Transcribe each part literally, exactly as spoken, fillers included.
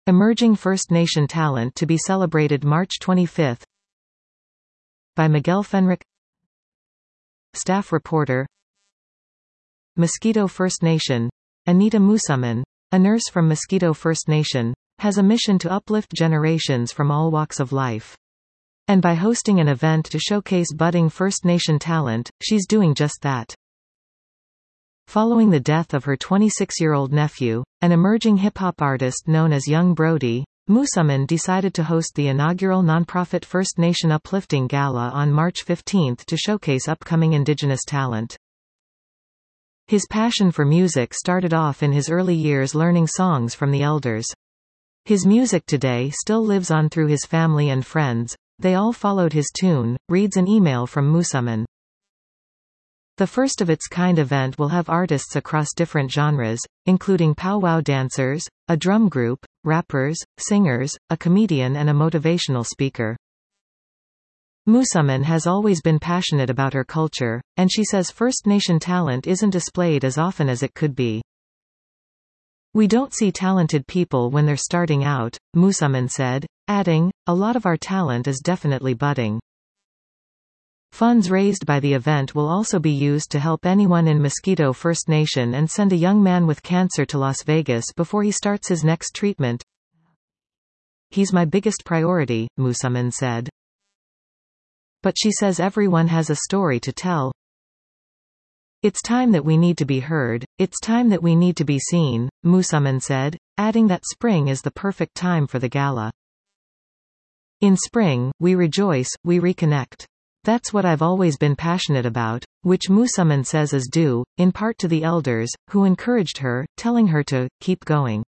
Emerging First Nation Talent to be celebrated March twenty-fifth. By Miguel Fenrick. Staff reporter. Mosquito First Nation. Anita Moosomin, a nurse from Mosquito First Nation, has a mission to uplift generations from all walks of life. And by hosting an event to showcase budding First Nation talent, she's doing just that. Following the death of her twenty-six-year-old nephew, an emerging hip-hop artist known as Young Brody, Moosomin decided to host the inaugural nonprofit First Nation Uplifting Gala on March fifteenth to showcase upcoming Indigenous talent. His passion for music started off in his early years learning songs from the elders. His music today still lives on through his family and friends. They all followed his tune, reads an email from Moosomin. The first of its kind event will have artists across different genres, including powwow dancers, a drum group, rappers, singers, a comedian and a motivational speaker. Moosomin has always been passionate about her culture, and she says First Nation talent isn't displayed as often as it could be. "We don't see talented people when they're starting out," Moosomin said, adding, "A lot of our talent is definitely budding." Funds raised by the event will also be used to help anyone in Mosquito First Nation and send a young man with cancer to Las Vegas before he starts his next treatment. "He's my biggest priority," Moosomin said. But she says everyone has a story to tell. "It's time that we need to be heard, it's time that we need to be seen," Moosomin said, adding that spring is the perfect time for the gala. "In spring, we rejoice, we reconnect. That's what I've always been passionate about," which Moosomin says is due, in part to the elders, who encouraged her, telling her to keep going.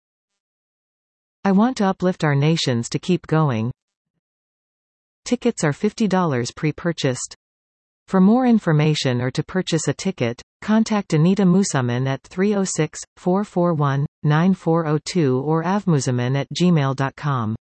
"I want to uplift our nations to keep going." Tickets are fifty dollars pre-purchased. For more information or to purchase a ticket, contact Anita Moosomin at three oh six, four four one, nine four oh two or avmoosomin at gmail dot com.